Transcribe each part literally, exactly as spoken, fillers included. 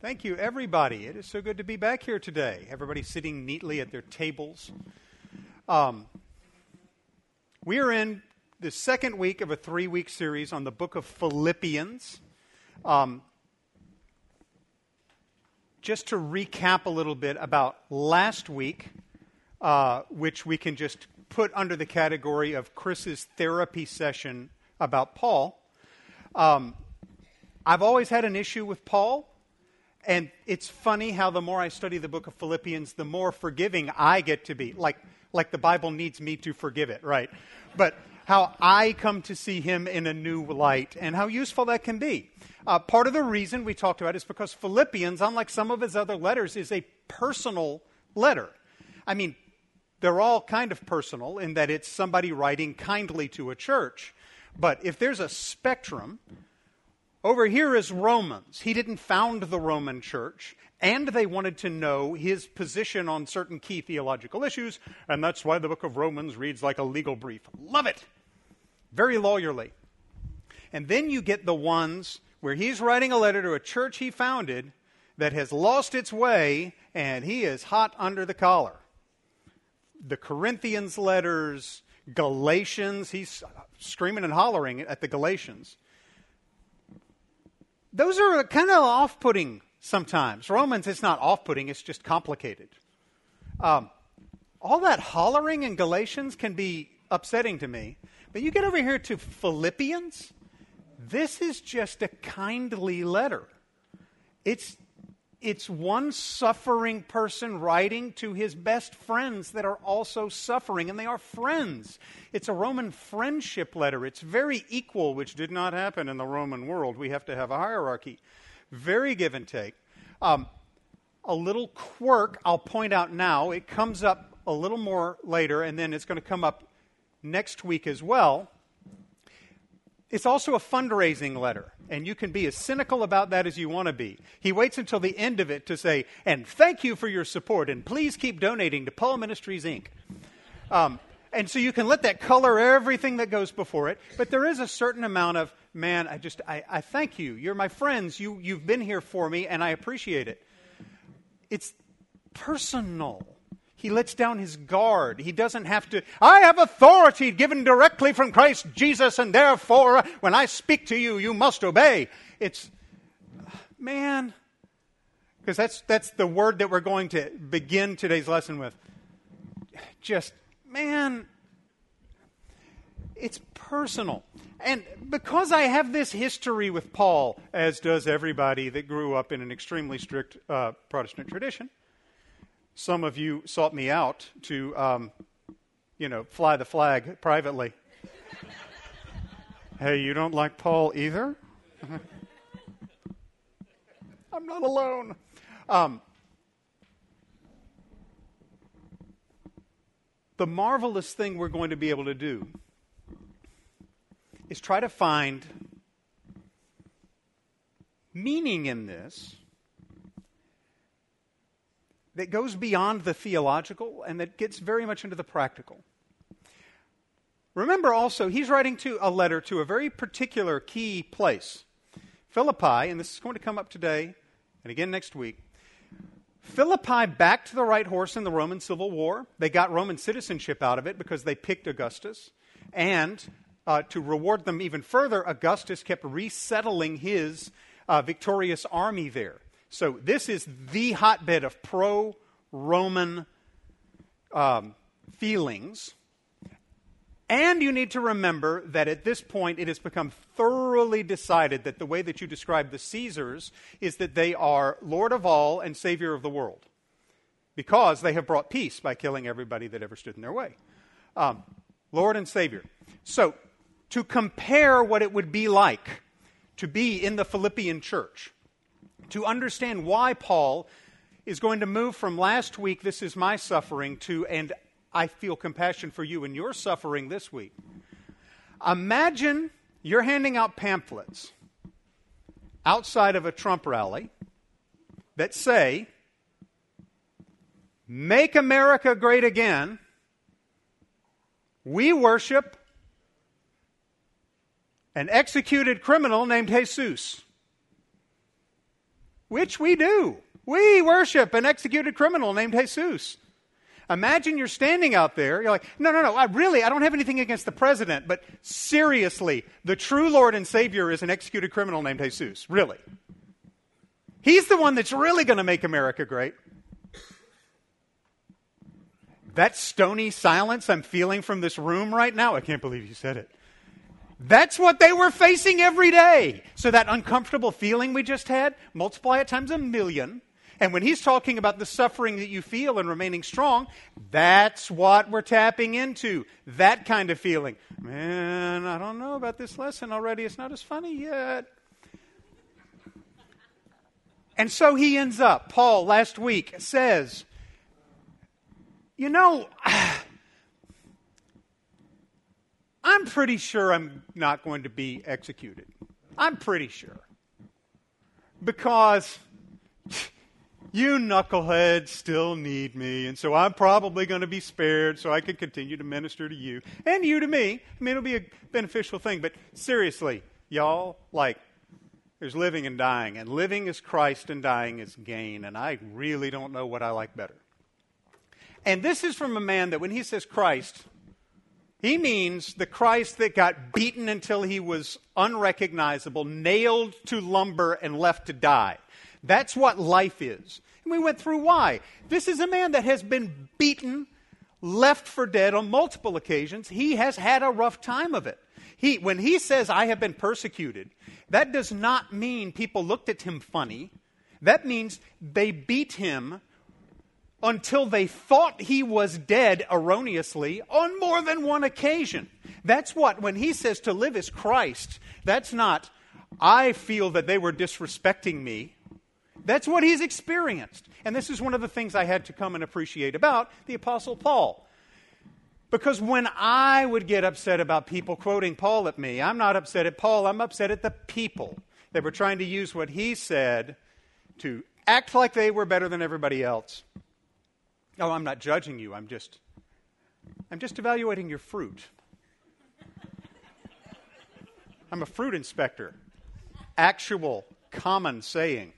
Thank you, everybody. It is so good to be back here today. Everybody sitting neatly at their tables. Um, we are in the second week of a three-week series on the book of Philippians. Um, just to recap a little bit about last week, uh, which we can just put under the category of Chris's therapy session about Paul. Um, I've always had an issue with Paul. And it's funny how the more I study the book of Philippians, the more forgiving I get to be. Like, like the Bible needs me to forgive it, right? But how I come to see him in a new light and how useful that can be. Uh, part of the reason we talked about it is because Philippians, unlike some of his other letters, is a personal letter. I mean, they're all kind of personal in that it's somebody writing kindly to a church. But if there's a spectrum, over here is Romans. He didn't found the Roman church, and they wanted to know his position on certain key theological issues, and that's why the book of Romans reads like a legal brief. Love it! Very lawyerly. And then you get the ones where he's writing a letter to a church he founded that has lost its way, and he is hot under the collar. The Corinthians letters, Galatians, he's screaming and hollering at the Galatians. Those are kind of off-putting sometimes. Romans, it's not off-putting, it's just complicated. Um, all that hollering in Galatians can be upsetting to me. But you get over here to Philippians, this is just a kindly letter. It's, it's one suffering person writing to his best friends that are also suffering, and they are friends. It's a Roman friendship letter. It's very equal, which did not happen in the Roman world. We have to have a hierarchy. Very give and take. Um, a little quirk I'll point out now. It comes up a little more later, and then it's going to come up next week as well. It's also a fundraising letter, and you can be as cynical about that as you want to be. He waits until the end of it to say, and thank you for your support, and please keep donating to Paul Ministries, Incorporated. Um, and so you can let that color everything that goes before it, but there is a certain amount of, man, I just, I, I thank you. You're my friends. You, you've been here for me, and I appreciate it. It's personal. He lets down his guard. He doesn't have to, I have authority given directly from Christ Jesus, and therefore, when I speak to you, you must obey. It's, man, because that's that's the word that we're going to begin today's lesson with. Just, man, it's personal. And because I have this history with Paul, as does everybody that grew up in an extremely strict uh, Protestant tradition, some of you sought me out to, um, you know, fly the flag privately. Hey, you don't like Paul either? I'm not alone. Um, the marvelous thing we're going to be able to do is try to find meaning in this that goes beyond the theological and that gets very much into the practical. Remember also, he's writing to a letter to a very particular key place. Philippi, and this is going to come up today and again next week. Philippi backed the right horse in the Roman Civil War. They got Roman citizenship out of it because they picked Augustus. And uh, to reward them even further, Augustus kept resettling his uh, victorious army there. So this is the hotbed of pro-Roman um, feelings. And you need to remember that at this point it has become thoroughly decided that the way that you describe the Caesars is that they are Lord of all and Savior of the world. Because they have brought peace by killing everybody that ever stood in their way. Um, Lord and Savior. So to compare what it would be like to be in the Philippian church, to understand why Paul is going to move from last week, this is my suffering, to, and I feel compassion for you in your suffering this week. Imagine you're handing out pamphlets outside of a Trump rally that say, "Make America great again. We worship an executed criminal named Jesus." which we do. We worship an executed criminal named Jesus. Imagine you're standing out there, you're like, no, no, no, I really, I don't have anything against the president, but seriously, the true Lord and Savior is an executed criminal named Jesus. Really. He's the one that's really going to make America great. That stony silence I'm feeling from this room right now, I can't believe you said it. That's what they were facing every day. So that uncomfortable feeling we just had, multiply it times a million. And when he's talking about the suffering that you feel and remaining strong, that's what we're tapping into. That kind of feeling. Man, I don't know about this lesson already. It's not as funny yet. And so he ends up, Paul last week says, you know, I'm pretty sure I'm not going to be executed. I'm pretty sure. Because you knuckleheads still need me, and so I'm probably going to be spared so I can continue to minister to you and you to me. I mean, it'll be a beneficial thing, but seriously, y'all, like, there's living and dying, and living is Christ and dying is gain, and I really don't know what I like better. And this is from a man that when he says Christ, he means the Christ that got beaten until he was unrecognizable, nailed to lumber, and left to die. That's what life is. And we went through why. This is a man that has been beaten, left for dead on multiple occasions. He has had a rough time of it. He, when he says, I have been persecuted, that does not mean people looked at him funny. That means they beat him until they thought he was dead erroneously on more than one occasion. That's what, when he says to live is Christ, that's not, I feel that they were disrespecting me. That's what he's experienced. And this is one of the things I had to come and appreciate about the Apostle Paul. Because when I would get upset about people quoting Paul at me, I'm not upset at Paul, I'm upset at the people that were trying to use what he said to act like they were better than everybody else. Oh, I'm not judging you, I'm just, I'm just evaluating your fruit. I'm a fruit inspector. Actual, common saying.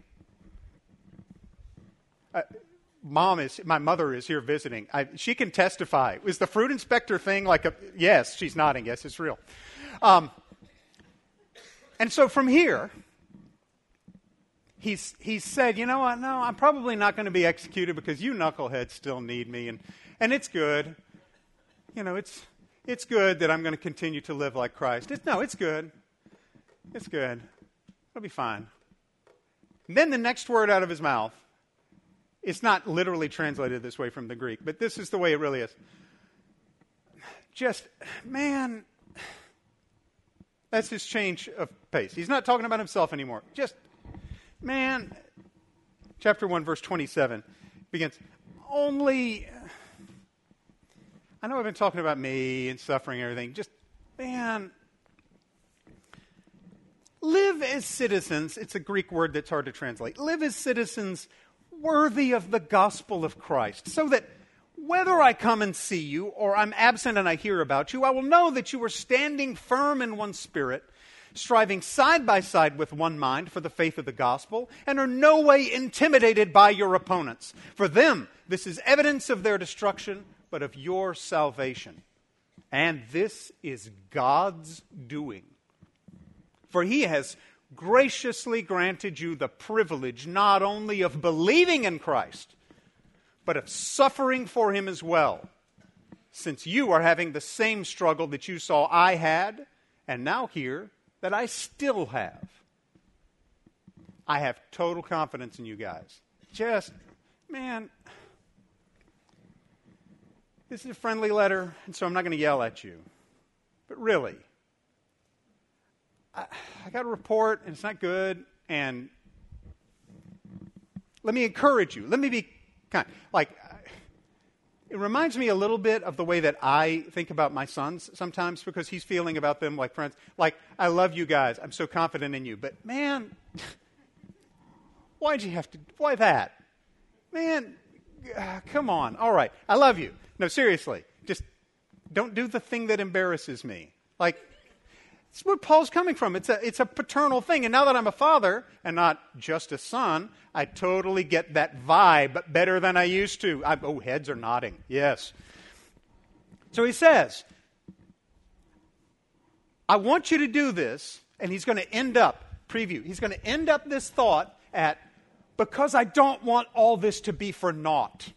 Uh, Mom is, my mother is here visiting. I, she can testify. Is the fruit inspector thing like a, yes, she's nodding, yes, it's real. Um, and so from here, he's, he's said, you know what, no, I'm probably not going to be executed because you knuckleheads still need me, and, and it's good. You know, it's, it's good that I'm going to continue to live like Christ. It's, no, it's good. It's good. It'll be fine. And then the next word out of his mouth, it's not literally translated this way from the Greek, but this is the way it really is. Just, man, that's his change of pace. He's not talking about himself anymore. Just, man, chapter one, verse twenty-seven begins, only, I know I've been talking about me and suffering and everything. Just, man, live as citizens. It's a Greek word that's hard to translate. Live as citizens worthy of the gospel of Christ, so that whether I come and see you or I'm absent and I hear about you, I will know that you are standing firm in one spirit, striving side by side with one mind for the faith of the gospel, and are no way intimidated by your opponents. For them, this is evidence of their destruction, but of your salvation. And this is God's doing. For he has graciously granted you the privilege not only of believing in Christ, but of suffering for him as well, since you are having the same struggle that you saw I had, and now hear that I still have. I have total confidence in you guys. Just, man, this is a friendly letter, and so I'm not going to yell at you. But really, I, I got a report, and it's not good, and let me encourage you. Let me be kind. Like, it reminds me a little bit of the way that I think about my sons sometimes, because he's feeling about them like friends. Like, I love you guys. I'm so confident in you. But, man, why'd you have to, why that? Man, uh, come on. All right, I love you. No, seriously, just don't do the thing that embarrasses me. Like, That's where Paul's coming from. It's a, it's a paternal thing. And now that I'm a father and not just a son, I totally get that vibe better than I used to. I, oh, heads are nodding. Yes. So he says, I want you to do this, and he's going to end up, preview, he's going to end up this thought at, because I don't want all this to be for naught.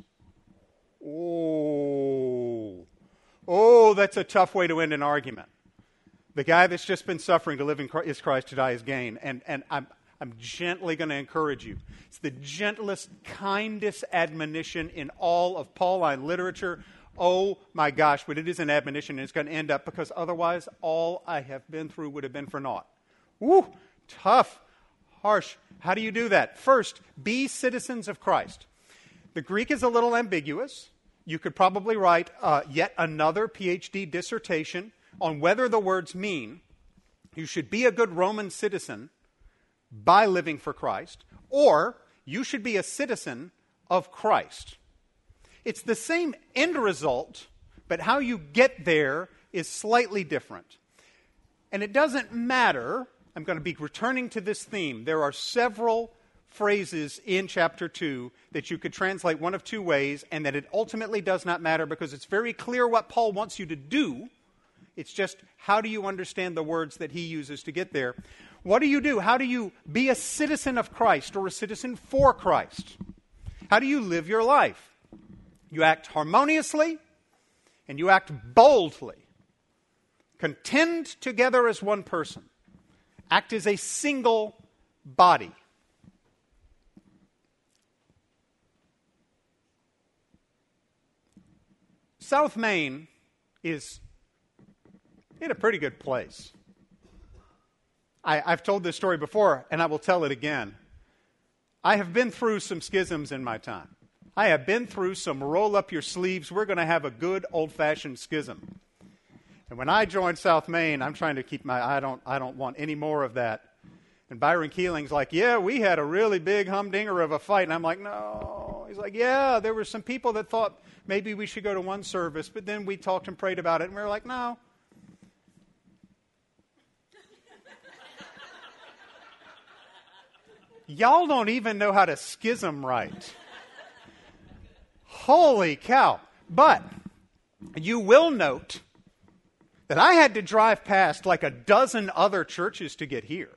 Oh, oh, that's a tough way to end an argument. The guy that's just been suffering to live in Christ, is Christ, to die is gain. And, and I'm, I'm gently going to encourage you. It's the gentlest, kindest admonition in all of Pauline literature. Oh my gosh, but it is an admonition, and it's going to end up, because otherwise all I have been through would have been for naught. Woo, tough, harsh. How do you do that? First, be citizens of Christ. The Greek is a little ambiguous. You could probably write uh, yet another P H D dissertation on whether the words mean you should be a good Roman citizen by living for Christ, or you should be a citizen of Christ. It's the same end result, but how you get there is slightly different. And it doesn't matter. I'm going to be returning to this theme. There are several phrases in chapter two that you could translate one of two ways, and that it ultimately does not matter, because it's very clear what Paul wants you to do. It's just, how do you understand the words that he uses to get there? What do you do? How do you be a citizen of Christ, or a citizen for Christ? How do you live your life? You act harmoniously, and you act boldly. Contend together as one person. Act as a single body. South Main is in a pretty good place. I, I've told this story before, and I will tell it again. I have been through some schisms in my time. I have been through some roll up your sleeves, we're going to have a good old-fashioned schism. And when I joined South Main, I'm trying to keep my, I don't, I don't want any more of that. And Byron Keeling's like, yeah, we had a really big humdinger of a fight. And I'm like, no. He's like, yeah, there were some people that thought maybe we should go to one service, but then we talked and prayed about it, and we were like, no. Y'all don't even know how to schism right. Holy cow. But you will note that I had to drive past like a dozen other churches to get here.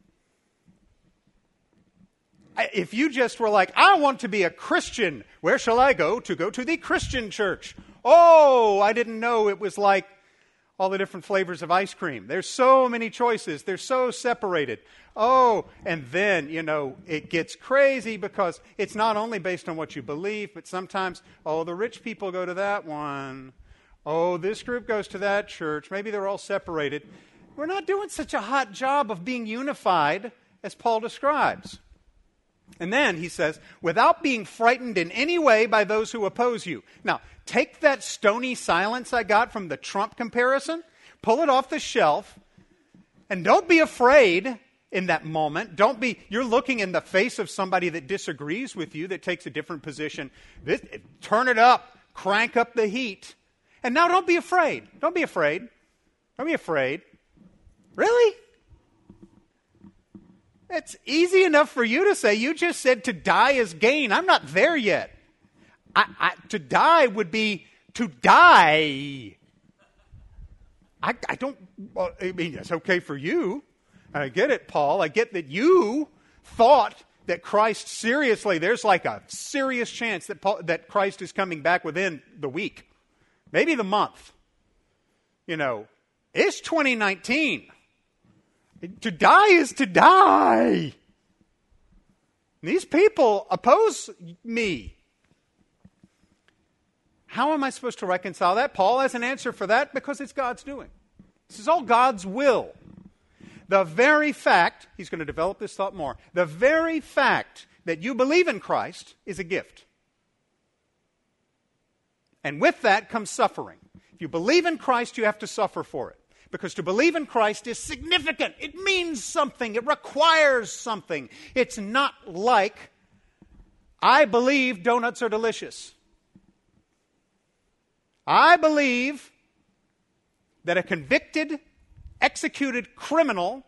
If you just were like, I want to be a Christian, where shall I go to go to the Christian church? Oh, I didn't know it was like all the different flavors of ice cream. There's so many choices. They're so separated. Oh, and then, you know, it gets crazy, because it's not only based on what you believe, but sometimes, oh, the rich people go to that one. Oh, this group goes to that church. Maybe they're all separated. We're not doing such a hot job of being unified as Paul describes. And then he says, without being frightened in any way by those who oppose you. Now, take that stony silence I got from the Trump comparison, pull it off the shelf, and don't be afraid in that moment. Don't be, you're looking in the face of somebody that disagrees with you, that takes a different position. This, turn it up, crank up the heat. And now don't be afraid. Don't be afraid. Don't be afraid. Really? It's easy enough for you to say. You just said to die is gain. I'm not there yet. I, I, to die would be to die. I, I don't, well, I mean, it's okay for you. I get it, Paul. I get that you thought that Christ, seriously, there's like a serious chance that Paul, that Christ is coming back within the week, maybe the month. You know, it's twenty nineteen. To die is to die. These people oppose me. How am I supposed to reconcile that? Paul has an answer for that, because it's God's doing. This is all God's will. The very fact, he's going to develop this thought more, the very fact that you believe in Christ is a gift. And with that comes suffering. If you believe in Christ, you have to suffer for it. Because to believe in Christ is significant. It means something. It requires something. It's not like, I believe donuts are delicious. I believe that a convicted executed criminal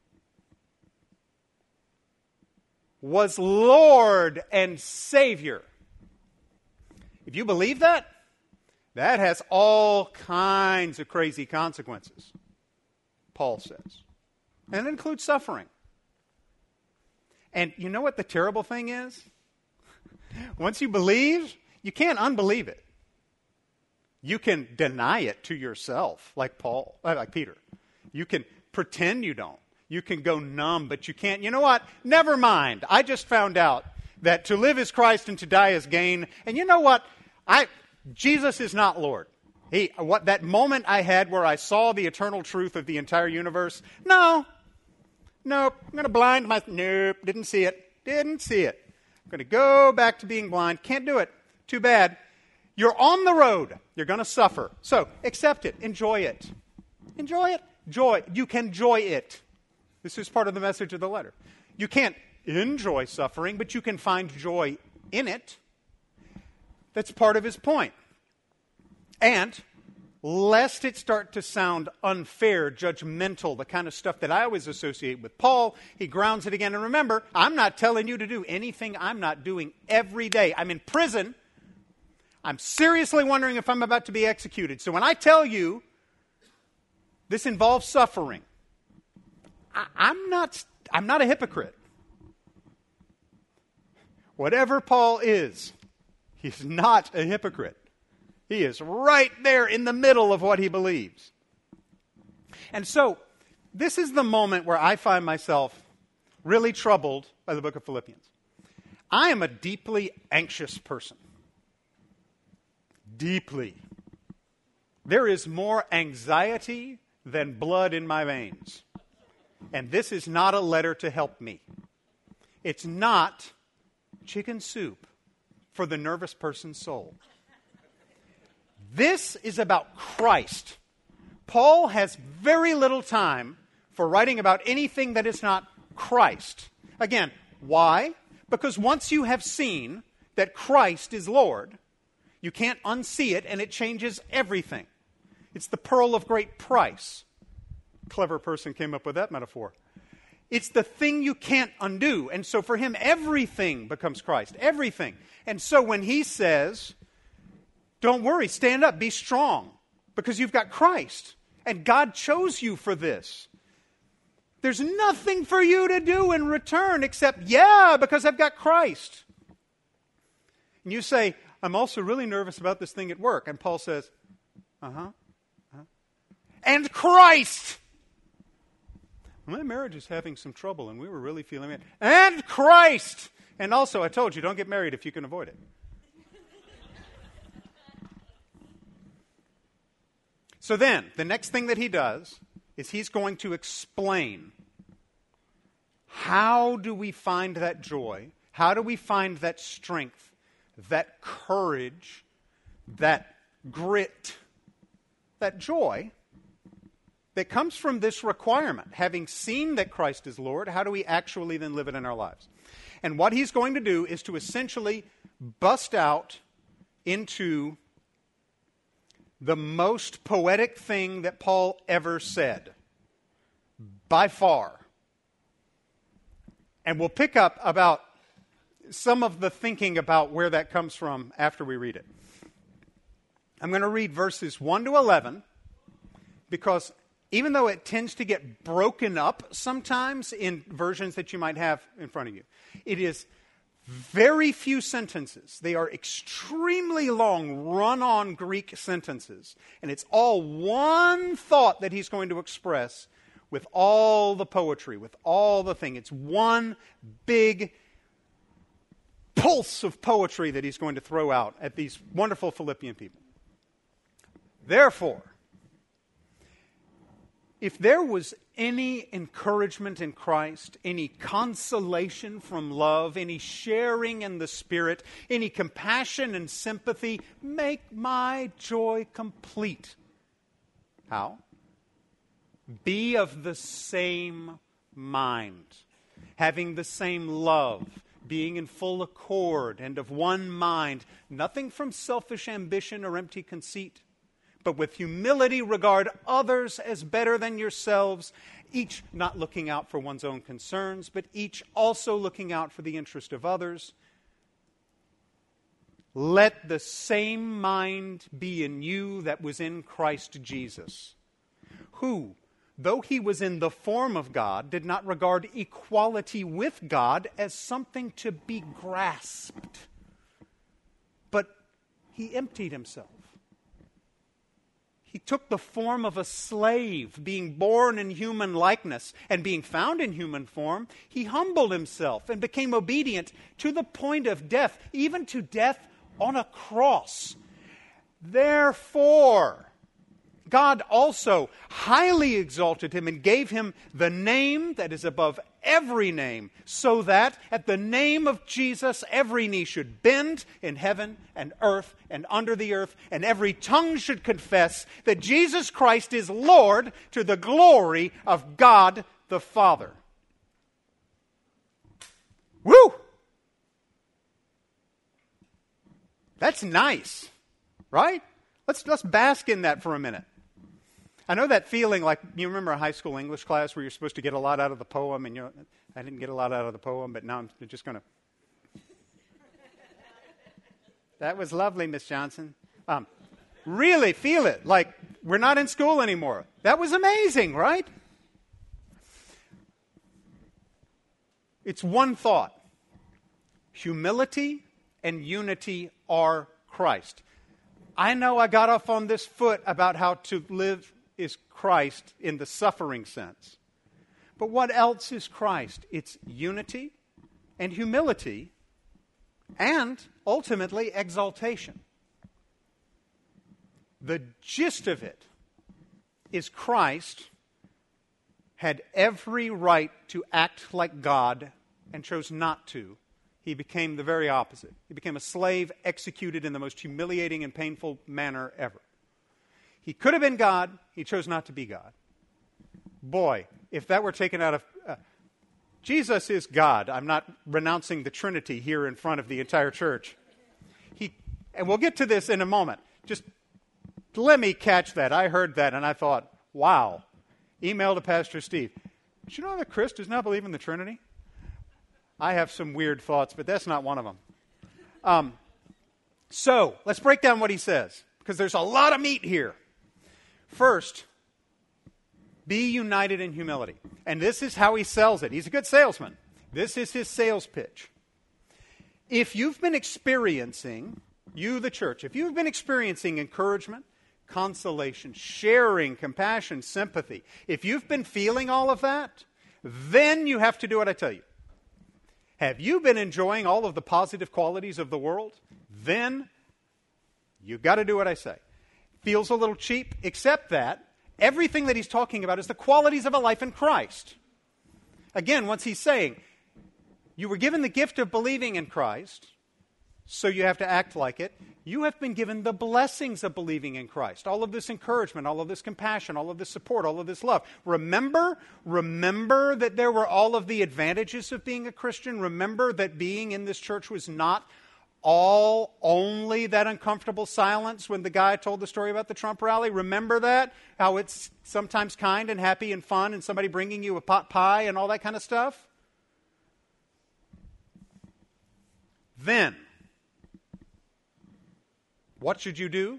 was Lord and Savior. If you believe that, that has all kinds of crazy consequences, Paul says. And it includes suffering. And you know what the terrible thing is? Once you believe, you can't unbelieve it. You can deny it to yourself, like Paul, like Peter. You can pretend you don't. You can go numb, but you can't. You know what? Never mind. I just found out that to live is Christ and to die is gain. And you know what? I Jesus is not Lord. He what that moment I had where I saw the eternal truth of the entire universe. No. Nope. I'm going to blind my nope, didn't see it. Didn't see it. I'm going to go back to being blind. Can't do it. Too bad. You're on the road. You're going to suffer. So, accept it. Enjoy it. Enjoy it. Joy. You can enjoy it. This is part of the message of the letter. You can't enjoy suffering, but you can find joy in it. That's part of his point. And lest it start to sound unfair, judgmental, the kind of stuff that I always associate with Paul, he grounds it again. And remember, I'm not telling you to do anything I'm not doing every day. I'm in prison. I'm seriously wondering if I'm about to be executed. So when I tell you this involves suffering, I, I'm not, I'm not a hypocrite. Whatever Paul is, he's not a hypocrite. He is right there in the middle of what he believes. And so, this is the moment where I find myself really troubled by the book of Philippians. I am a deeply anxious person. Deeply. There is more anxiety than blood in my veins. And this is not a letter to help me. It's not chicken soup for the nervous person's soul. This is about Christ. Paul has very little time for writing about anything that is not Christ. Again, why? Because once you have seen that Christ is Lord, you can't unsee it, and it changes everything. It's the pearl of great price. Clever person came up with that metaphor. It's the thing you can't undo. And so for him, everything becomes Christ. Everything. And so when he says, don't worry, stand up, be strong, because you've got Christ. And God chose you for this. There's nothing for you to do in return except, yeah, because I've got Christ. And you say, I'm also really nervous about this thing at work. And Paul says, uh-huh. uh-huh. And Christ. My marriage is having some trouble, and we were really feeling it. And Christ. And also, I told you, don't get married if you can avoid it. So then, the next thing that he does is he's going to explain how do we find that joy, how do we find that strength, that courage, that grit, that joy that comes from this requirement. Having seen that Christ is Lord, how do we actually then live it in our lives? And what he's going to do is to essentially bust out into the most poetic thing that Paul ever said, by far. And we'll pick up about some of the thinking about where that comes from after we read it. I'm going to read verses one to eleven, because even though it tends to get broken up sometimes in versions that you might have in front of you, it is very few sentences. They are extremely long, run-on Greek sentences. And it's all one thought that he's going to express with all the poetry, with all the thing. It's one big pulse of poetry that he's going to throw out at these wonderful Philippian people. Therefore, if there was any encouragement in Christ, any consolation from love, any sharing in the Spirit, any compassion and sympathy, make my joy complete. How? Be of the same mind, having the same love, being in full accord and of one mind, nothing from selfish ambition or empty conceit, but with humility regard others as better than yourselves, each not looking out for one's own concerns, but each also looking out for the interest of others. Let the same mind be in you that was in Christ Jesus, who, though he was in the form of God, did not regard equality with God as something to be grasped, but he emptied himself. He took the form of a slave, being born in human likeness, and being found in human form, he humbled himself and became obedient to the point of death, even to death on a cross. Therefore, God also highly exalted him and gave him the name that is above every name, so that at the name of Jesus every knee should bend in heaven and earth and under the earth, and every tongue should confess that Jesus Christ is Lord, to the glory of God the Father. Woo! That's nice, right? Let's let's bask in that for a minute. I know that feeling like, you remember a high school English class where you're supposed to get a lot out of the poem, and you know, I didn't get a lot out of the poem, but now I'm just going to. That was lovely, Miss Johnson. Um, really feel it, like we're not in school anymore. That was amazing, right? It's one thought. Humility and unity are Christ. I know I got off on this foot about how to live is Christ in the suffering sense. But what else is Christ? It's unity and humility and ultimately exaltation. The gist of it is Christ had every right to act like God and chose not to. He became the very opposite. He became a slave executed in the most humiliating and painful manner ever. He could have been God. He chose not to be God. Boy, if that were taken out of... Uh, Jesus is God. I'm not renouncing the Trinity here in front of the entire church. He, and we'll get to this in a moment. Just let me catch that. I heard that and I thought, wow. Email to Pastor Steve. Did you know that Chris does not believe in the Trinity? I have some weird thoughts, but that's not one of them. Um, so, let's break down what he says, because there's a lot of meat here. First, be united in humility. And this is how he sells it. He's a good salesman. This is his sales pitch. If you've been experiencing, you the church, if you've been experiencing encouragement, consolation, sharing, compassion, sympathy, if you've been feeling all of that, then you have to do what I tell you. Have you been enjoying all of the positive qualities of the world? Then you've got to do what I say. Feels a little cheap, except that everything that he's talking about is the qualities of a life in Christ. Again, what's he saying? You were given the gift of believing in Christ, so you have to act like it. You have been given the blessings of believing in Christ. All of this encouragement, all of this compassion, all of this support, all of this love. Remember, remember that there were all of the advantages of being a Christian. Remember that being in this church was not all only that uncomfortable silence when the guy told the story about the Trump rally. Remember that? How it's sometimes kind and happy and fun and somebody bringing you a pot pie and all that kind of stuff? Then, what should you do?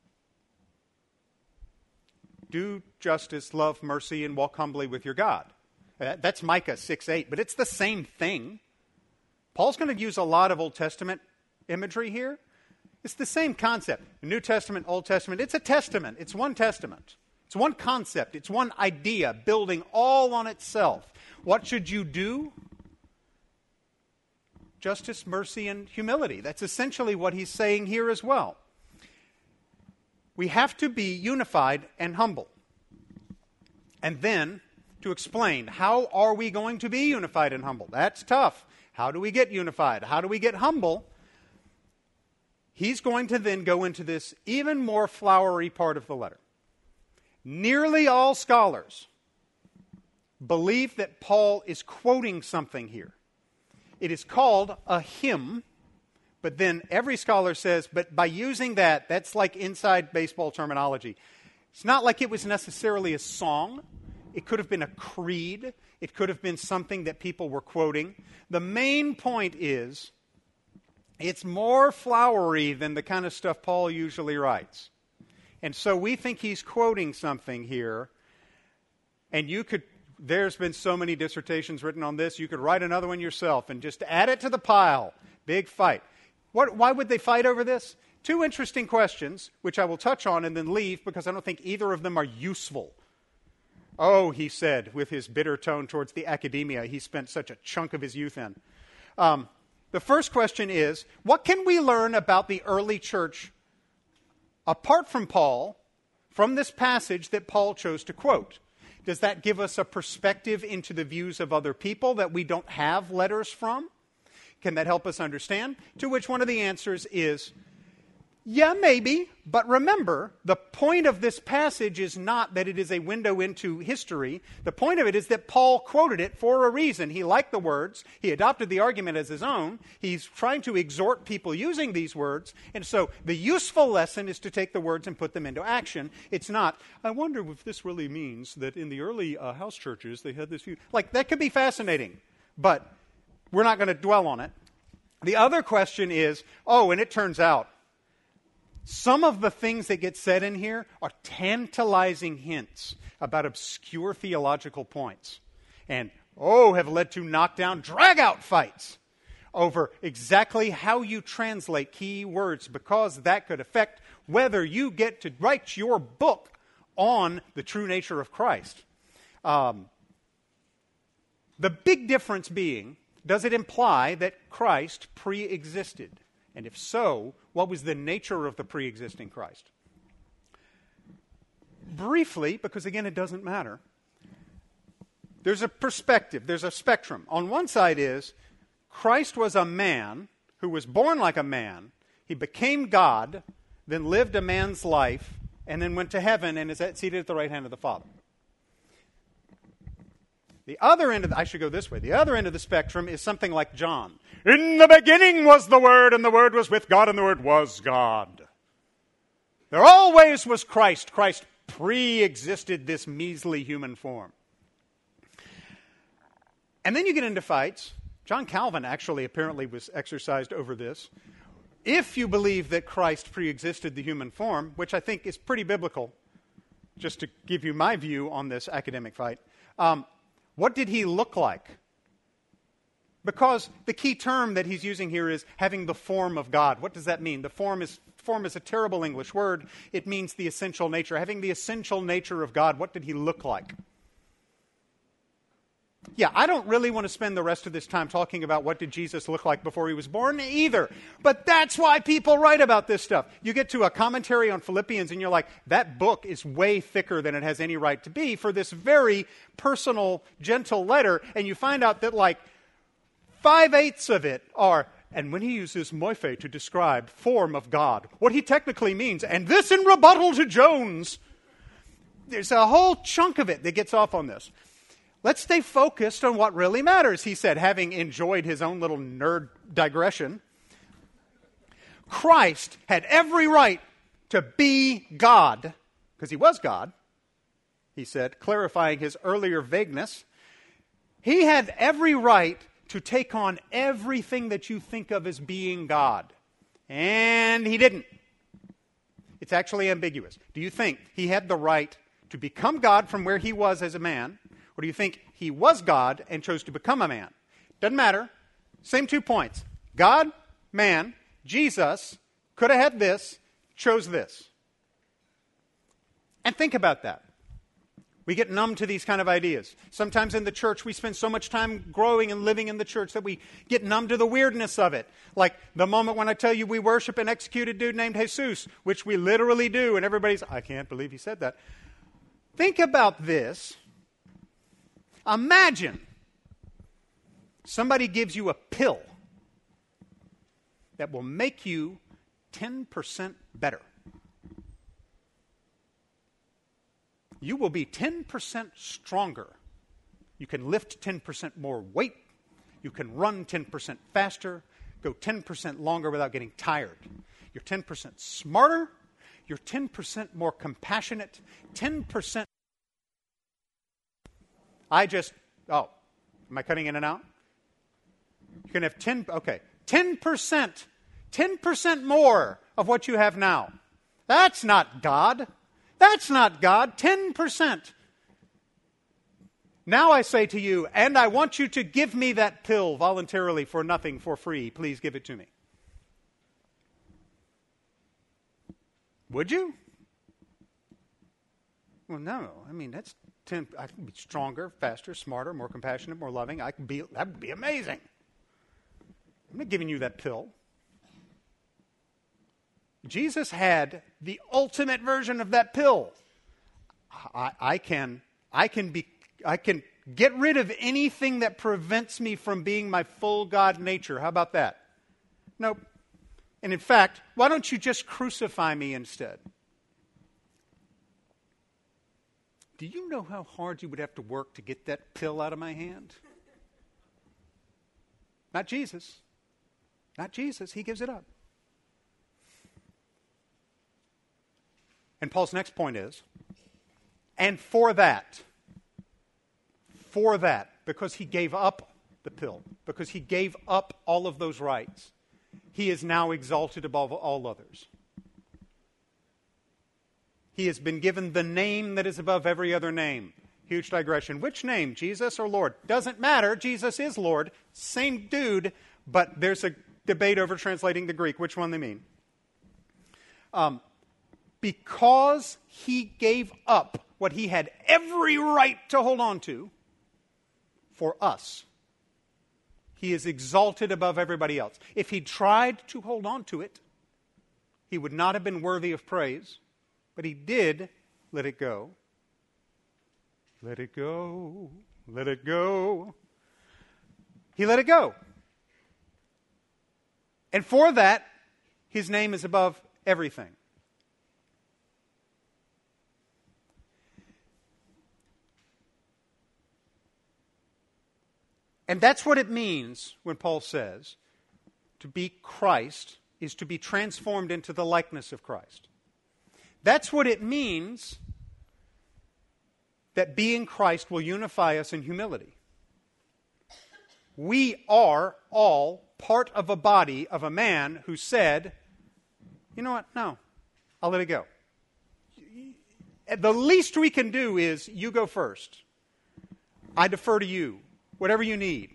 Do justice, love mercy, and walk humbly with your God. That's Micah six eight, but it's the same thing. Paul's going to use a lot of Old Testament imagery here. It's the same concept. New Testament, Old Testament, it's a testament. It's one testament. It's one concept. It's one idea building all on itself. What should you do? Justice, mercy, and humility. That's essentially what he's saying here as well. We have to be unified and humble. And then, to explain, how are we going to be unified and humble? That's tough. How do we get unified? How do we get humble? He's going to then go into this even more flowery part of the letter. Nearly all scholars believe that Paul is quoting something here. It is called a hymn, But then every scholar says, but by using that, that's like inside baseball terminology. It's not like it was necessarily a song. It could have been a creed. It could have been something that people were quoting. The main point is, it's more flowery than the kind of stuff Paul usually writes. And so we think he's quoting something here. And you could, there's been so many dissertations written on this, you could write another one yourself and just add it to the pile. Big fight. What, why would they fight over this? Two interesting questions, which I will touch on and then leave because I don't think either of them are useful. Oh, he said, with his bitter tone towards the academia he spent such a chunk of his youth in. Um, the first question is, what can we learn about the early church apart from Paul, from this passage that Paul chose to quote? Does that give us a perspective into the views of other people that we don't have letters from? Can that help us understand? To which one of the answers is, yeah, maybe, but remember, the point of this passage is not that it is a window into history. The point of it is that Paul quoted it for a reason. He liked the words. He adopted the argument as his own. He's trying to exhort people using these words. And so the useful lesson is to take the words and put them into action. It's not, I wonder if this really means that in the early uh, house churches they had this view. Like, that could be fascinating, but we're not going to dwell on it. The other question is, oh, and it turns out, some of the things that get said in here are tantalizing hints about obscure theological points. And, oh, have led to knockdown, drag-out fights over exactly how you translate key words, because that could affect whether you get to write your book on the true nature of Christ. Um, the big difference being, does it imply that Christ pre-existed? And if so, what was the nature of the pre-existing Christ? Briefly, because again it doesn't matter, there's a perspective, there's a spectrum. On one side is, Christ was a man who was born like a man, he became God, then lived a man's life, and then went to heaven and is seated at the right hand of the Father. The other end of the, I should go this way. The other end of the spectrum is something like John. In the beginning was the Word, and the Word was with God, and the Word was God. There always was Christ. Christ pre-existed this measly human form. And then you get into fights. John Calvin actually apparently was exercised over this. If you believe that Christ pre-existed the human form, which I think is pretty biblical, just to give you my view on this academic fight, um, what did he look like? Because the key term that he's using here is having the form of God. What does that mean? The form is form is a terrible English word. It means the essential nature. Having the essential nature of God, what did he look like? Yeah, I don't really want to spend the rest of this time talking about what did Jesus look like before he was born either. But that's why people write about this stuff. You get to a commentary on Philippians and you're like, that book is way thicker than it has any right to be for this very personal, gentle letter. And you find out that like five-eighths of it are, and when he uses moife to describe form of God, what he technically means, and this in rebuttal to Jones, there's a whole chunk of it that gets off on this. Let's stay focused on what really matters, he said, having enjoyed his own little nerd digression. Christ had every right to be God, because he was God, he said, clarifying his earlier vagueness. He had every right to take on everything that you think of as being God. And he didn't. It's actually ambiguous. Do you think he had the right to become God from where he was as a man? Or do you think he was God and chose to become a man? Doesn't matter. Same two points. God, man, Jesus could have had this, chose this. And think about that. We get numb to these kind of ideas. Sometimes in the church we spend so much time growing and living in the church that we get numb to the weirdness of it. Like the moment when I tell you we worship an executed dude named Jesus, which we literally do, and everybody's, I can't believe he said that. Think about this. Imagine somebody gives you a pill that will make you ten percent better. You will be ten percent stronger. You can lift ten percent more weight. You can run ten percent faster. go ten percent longer without getting tired. You're ten percent smarter. You're ten percent more compassionate. ten percent. I just, oh, am I cutting in and out? You can have ten, okay, ten percent, ten percent more of what you have now. That's not God. That's not God. ten percent. Now I say to you, and I want you to give me that pill voluntarily for nothing, for free. Please give it to me. Would you? Well, no. I mean, that's ten. I can be stronger, faster, smarter, more compassionate, more loving. I can be. That would be amazing. I'm not giving you that pill. Jesus had the ultimate version of that pill. I, I can. I can be. I can get rid of anything that prevents me from being my full God nature. How about that? Nope. And in fact, why don't you just crucify me instead? Do you know how hard you would have to work to get that pill out of my hand? Not Jesus. Not Jesus. He gives it up. And Paul's next point is, and for that, for that, because he gave up the pill, because he gave up all of those rights, he is now exalted above all others. He has been given the name that is above every other name. Huge digression. Which name? Jesus or Lord? Doesn't matter. Jesus is Lord. Same dude, but there's a debate over translating the Greek. Which one they mean? Um, because he gave up what he had every right to hold on to for us, he is exalted above everybody else. If he tried to hold on to it, he would not have been worthy of praise, but he did let it go. Let it go. Let it go. He let it go. And for that, his name is above everything. And that's what it means when Paul says to be Christ is to be transformed into the likeness of Christ. That's what it means that being Christ will unify us in humility. We are all part of a body of a man who said, you know what, no, I'll let it go. The least we can do is, you go first. I defer to you. Whatever you need.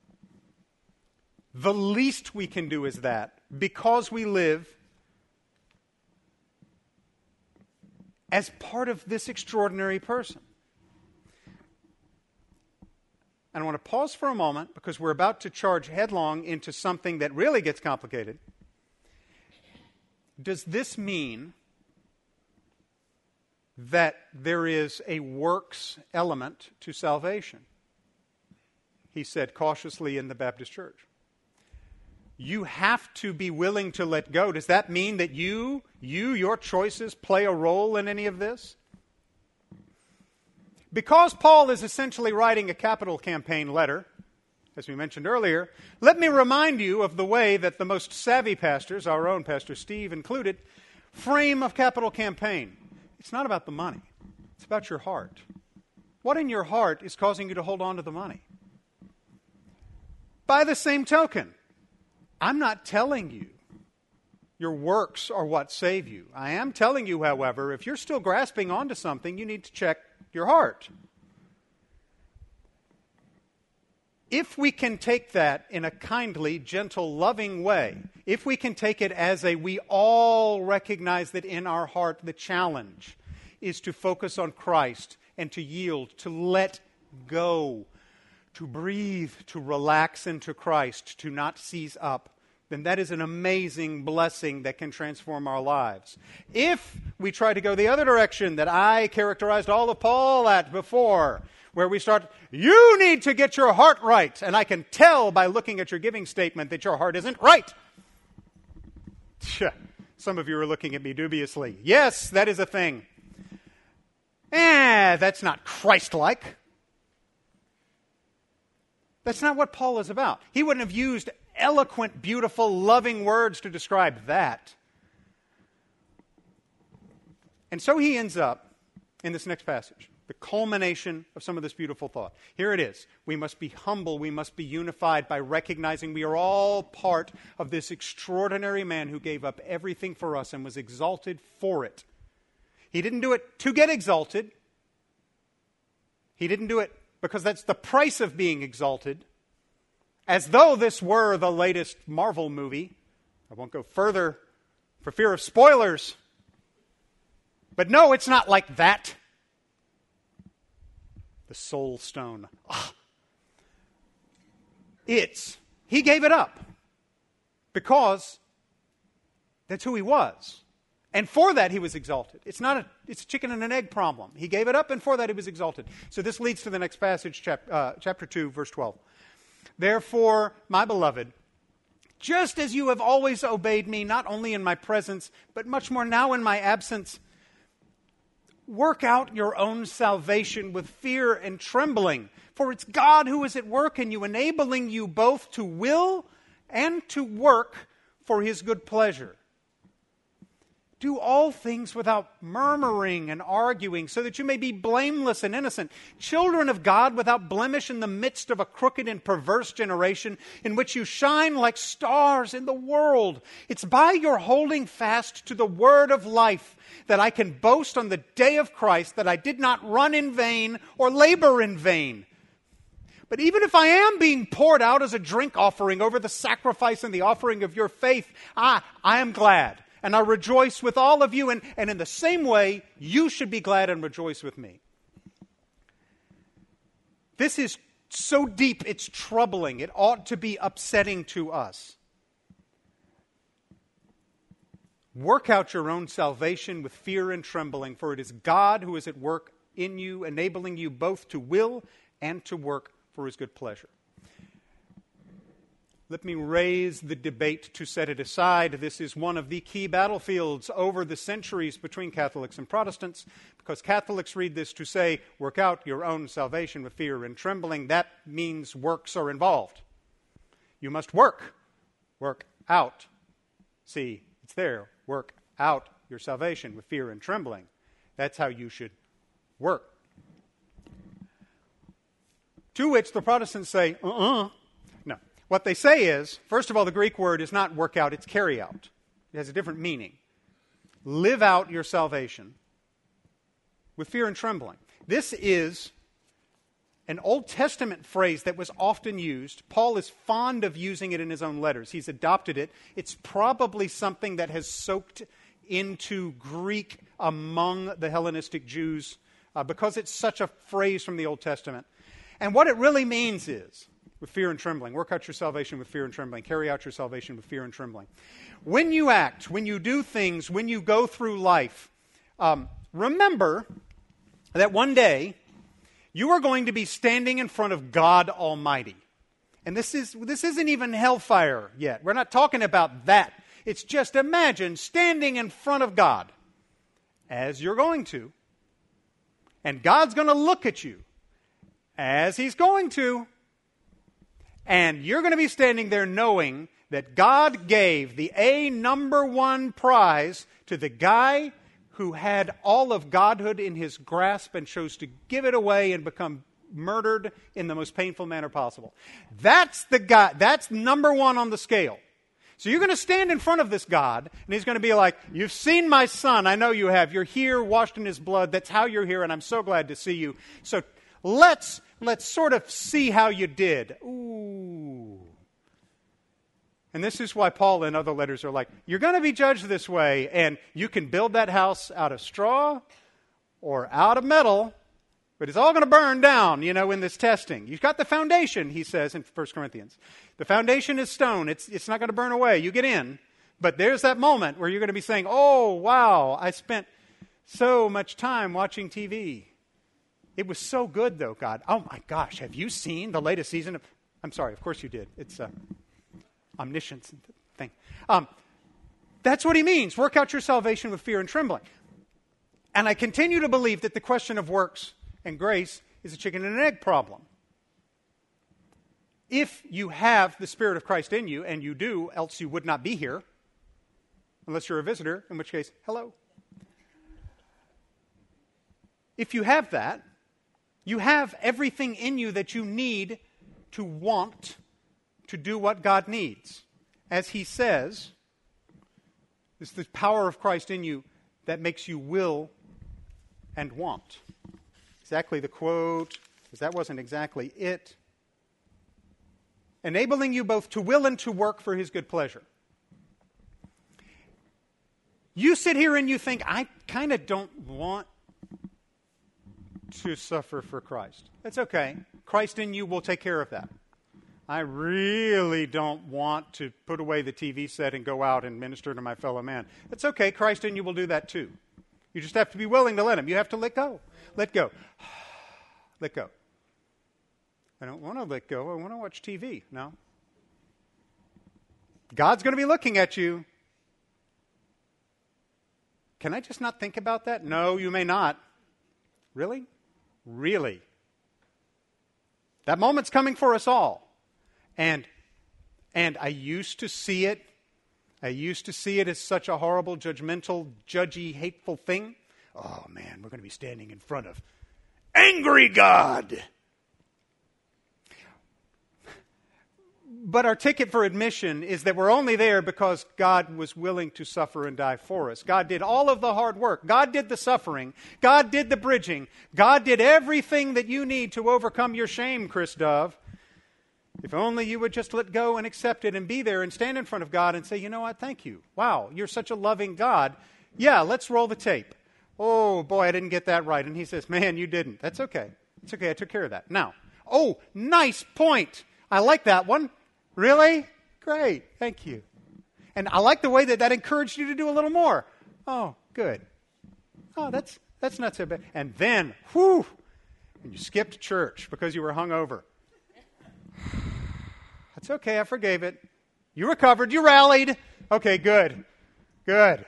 The least we can do is that, because we live as part of this extraordinary person. And I want to pause for a moment, because we're about to charge headlong into something that really gets complicated. Does this mean that there is a works element to salvation? He said cautiously in the Baptist church. You have to be willing to let go. Does that mean that you, you, your choices play a role in any of this? Because Paul is essentially writing a capital campaign letter, as we mentioned earlier, let me remind you of the way that the most savvy pastors, our own Pastor Steve included, frame a capital campaign. It's not about the money. It's about your heart. What in your heart is causing you to hold on to the money? By the same token, I'm not telling you your works are what save you. I am telling you, however, if you're still grasping onto something, you need to check your heart. If we can take that in a kindly, gentle, loving way, if we can take it as a we all recognize that in our heart the challenge is to focus on Christ and to yield, to let go, to breathe, to relax into Christ, to not seize up, then that is an amazing blessing that can transform our lives. If we try to go the other direction that I characterized all of Paul at before, where we start, you need to get your heart right, and I can tell by looking at your giving statement that your heart isn't right. Some of you are looking at me dubiously. Yes, that is a thing. Eh, that's not Christ-like. That's not what Paul is about. He wouldn't have used eloquent, beautiful, loving words to describe that. And so he ends up in this next passage, the culmination of some of this beautiful thought. Here it is. We must be humble. We must be unified by recognizing we are all part of this extraordinary man who gave up everything for us and was exalted for it. He didn't do it to get exalted. He didn't do it because that's the price of being exalted. As though this were the latest Marvel movie. I won't go further for fear of spoilers. But no, it's not like that. The soul stone. Ah. It's, he gave it up. Because that's who he was. And for that he was exalted. It's not a, it's a chicken and an egg problem. He gave it up and for that he was exalted. So this leads to the next passage, chap, uh, chapter two, verse twelve. Therefore, my beloved, just as you have always obeyed me, not only in my presence, but much more now in my absence, work out your own salvation with fear and trembling, for it's God who is at work in you, enabling you both to will and to work for his good pleasure. Do all things without murmuring and arguing, so that you may be blameless and innocent, children of God without blemish in the midst of a crooked and perverse generation, in which you shine like stars in the world. It's by your holding fast to the word of life that I can boast on the day of Christ that I did not run in vain or labor in vain. But even if I am being poured out as a drink offering over the sacrifice and the offering of your faith, I, I am glad. And I rejoice with all of you, and, and in the same way, you should be glad and rejoice with me. This is so deep, it's troubling. It ought to be upsetting to us. Work out your own salvation with fear and trembling, for it is God who is at work in you, enabling you both to will and to work for his good pleasure. Let me raise the debate to set it aside. This is one of the key battlefields over the centuries between Catholics and Protestants, because Catholics read this to say, work out your own salvation with fear and trembling. That means works are involved. You must work. Work out. See, it's there. Work out your salvation with fear and trembling. That's how you should work. To which the Protestants say, uh-uh. No. What they say is, first of all, the Greek word is not work out, it's carry out. It has a different meaning. Live out your salvation with fear and trembling. This is an Old Testament phrase that was often used. Paul is fond of using it in his own letters. He's adopted it. It's probably something that has soaked into Greek among the Hellenistic Jews uh, because it's such a phrase from the Old Testament. And what it really means is, with fear and trembling, work out your salvation with fear and trembling, carry out your salvation with fear and trembling. When you act, when you do things, when you go through life, um, remember that one day you are going to be standing in front of God Almighty. And this is this isn't even hellfire yet. We're not talking about that. It's just imagine standing in front of God, as you're going to, and God's going to look at you, as he's going to, and you're going to be standing there knowing that God gave the A number one prize to the guy who had all of godhood in his grasp and chose to give it away and become murdered in the most painful manner possible. That's the guy, that's number one on the scale. So you're going to stand in front of this God, and he's going to be like, you've seen my son, I know you have. You're here, washed in his blood. That's how you're here, and I'm so glad to see you. So let's let's sort of see how you did. Ooh. And this is why Paul in other letters are like, you're going to be judged this way, and you can build that house out of straw or out of metal, but it's all going to burn down, you know, in this testing. You've got the foundation, he says in First Corinthians. The foundation is stone. It's, it's not going to burn away. You get in. But there's that moment where you're going to be saying, oh, wow, I spent so much time watching T V. It was so good, though, God. Oh, my gosh, have you seen the latest season of... I'm sorry, of course you did. It's uh, omniscience thing. Um, that's what he means. Work out your salvation with fear and trembling. And I continue to believe that the question of works and grace is a chicken and an egg problem. if you have the Spirit of Christ in you, and you do, else you would not be here, unless you're a visitor, in which case, hello. If you have that, you have everything in you that you need to want to do what God needs. As he says, it's the power of Christ in you that makes you will and want. Exactly the quote, because that wasn't exactly it. Enabling you both to will and to work for his good pleasure. You sit here and you think, I kind of don't want to suffer for Christ. That's okay. Christ in you will take care of that. I really don't want to put away the T V set and go out and minister to my fellow man. That's okay. Christ in you will do that too. You just have to be willing to let him. You have to let go. Let go. Let go. I don't want to let go. I want to watch T V. No. God's going to be looking at you. Can I just not think about that? No, you may not. Really? Really? That moment's coming for us all. And and I used to see it. I used to see it as such a horrible, judgmental, judgy, hateful thing. Oh, man, we're going to be standing in front of angry God. But our ticket for admission is that we're only there because God was willing to suffer and die for us. God did all of the hard work. God did the suffering. God did the bridging. God did everything that you need to overcome your shame, Chris Dove. If only you would just let go and accept it and be there and stand in front of God and say, you know what, thank you. Wow, you're such a loving God. Yeah, let's roll the tape. Oh, boy, I didn't get that right. And he says, man, you didn't. That's okay. It's okay, I took care of that. Now, oh, nice point. I like that one. Really? Great. Thank you. And I like the way that that encouraged you to do a little more. Oh, good. Oh, that's that's not so bad. And then, whew, and you skipped church because you were hungover. That's okay. I forgave it. You recovered. You rallied. Okay, good. Good.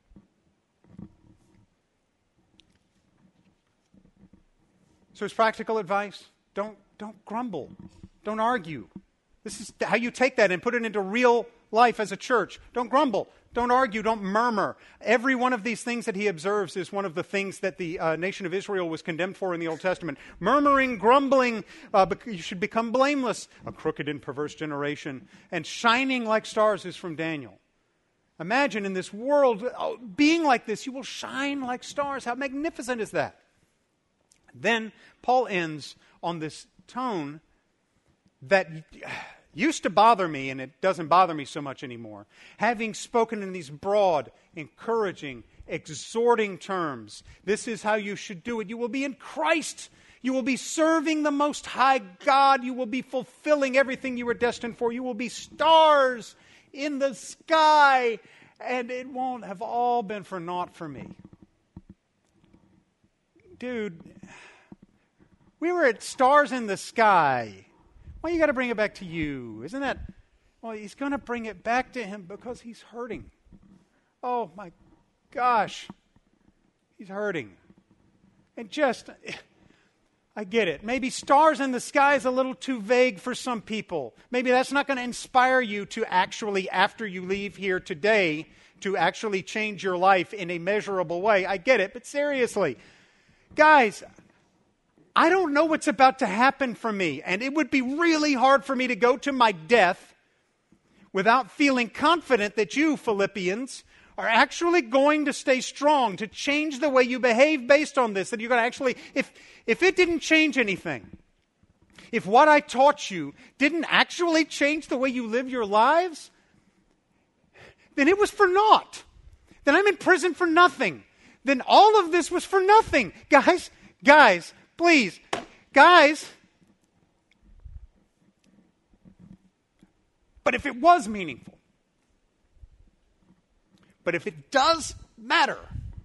So it's practical advice. Don't don't grumble. Don't argue. This is how you take that and put it into real life as a church. Don't grumble. Don't argue. Don't murmur. Every one of these things that he observes is one of the things that the uh, nation of Israel was condemned for in the Old Testament. Murmuring, grumbling, uh, you should become blameless. A crooked and perverse generation. And shining like stars is from Daniel. Imagine in this world, uh, being like this, you will shine like stars. How magnificent is that? Then Paul ends on this tone that used to bother me, and it doesn't bother me so much anymore. Having spoken in these broad, encouraging, exhorting terms, this is how you should do it. You will be in Christ. You will be serving the Most High God. You will be fulfilling everything you were destined for. You will be stars in the sky, and it won't have all been for naught for me. Dude, we were at stars in the sky. Well, you got to bring it back to you. Isn't that? Well, he's going to bring it back to him because he's hurting. Oh, my gosh. He's hurting. And just, I get it. Maybe stars in the sky is a little too vague for some people. Maybe that's not going to inspire you to actually, after you leave here today, to actually change your life in a measurable way. I get it, but seriously, guys, I don't know what's about to happen for me, and it would be really hard for me to go to my death without feeling confident that you, Philippians, are actually going to stay strong, to change the way you behave based on this, that you're going to actually, if, if it didn't change anything, if what I taught you didn't actually change the way you live your lives, then it was for naught. Then I'm in prison for nothing. Then all of this was for nothing. Guys, guys, please, guys. But if it was meaningful, but if it does matter,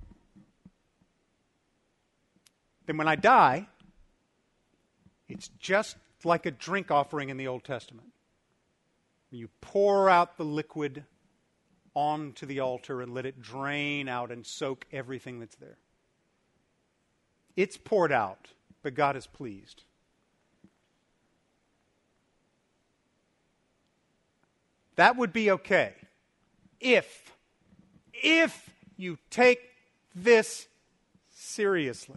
then when I die, it's just like a drink offering in the Old Testament. You pour out the liquid onto the altar and let it drain out and soak everything that's there. It's poured out, but God is pleased. That would be okay if, if you take this seriously.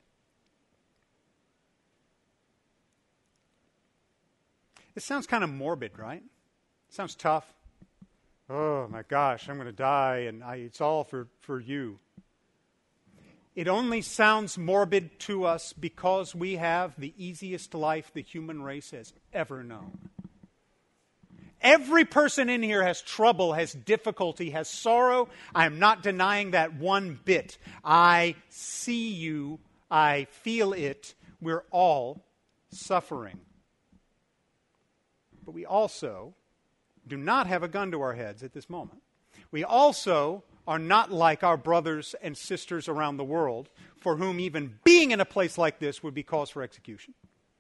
It sounds kind of morbid, right? It sounds tough. Oh my gosh, I'm going to die and I, it's all for, for you. It only sounds morbid to us because we have the easiest life the human race has ever known. Every person in here has trouble, has difficulty, has sorrow. I am not denying that one bit. I see you. I feel it. We're all suffering. But we also do not have a gun to our heads at this moment. We also are not like our brothers and sisters around the world, for whom even being in a place like this would be cause for execution.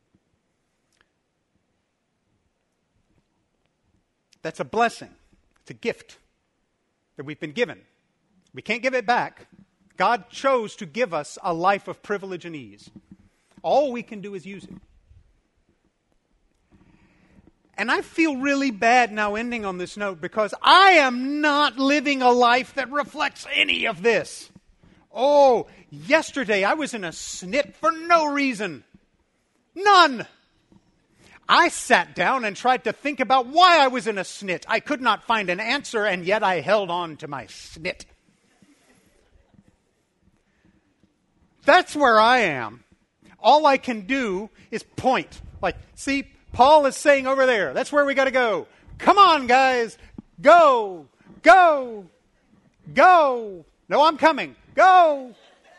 That's a blessing. It's a gift that we've been given. We can't give it back. God chose to give us a life of privilege and ease. All we can do is use it. And I feel really bad now ending on this note because I am not living a life that reflects any of this. Oh, yesterday I was in a snit for no reason. None. I sat down and tried to think about why I was in a snit. I could not find an answer, and yet I held on to my snit. That's where I am. All I can do is point. Like, see, Paul is saying over there, that's where we got to go. Come on, guys. Go. Go. Go. No, I'm coming. Go.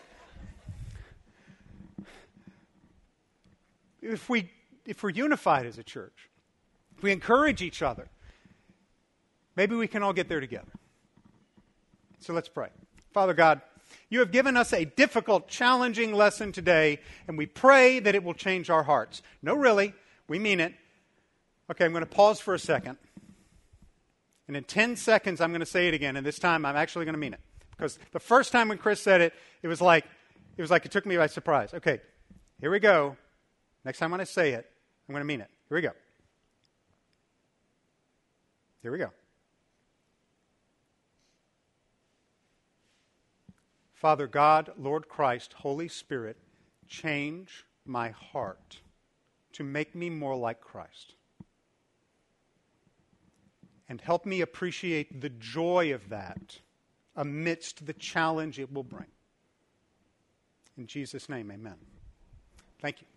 If we if we're unified as a church, if we encourage each other, maybe we can all get there together. So let's pray. Father God, you have given us a difficult, challenging lesson today, and we pray that it will change our hearts. No, really. We mean it. Okay, I'm going to pause for a second. And in ten seconds, I'm going to say it again. And this time, I'm actually going to mean it. Because the first time when Chris said it, it was like it was like it took me by surprise. Okay, here we go. Next time when I say it, I'm going to mean it. Here we go. Here we go. Father God, Lord Christ, Holy Spirit, change my heart to make me more like Christ. And help me appreciate the joy of that amidst the challenge it will bring. In Jesus' name, amen. Thank you.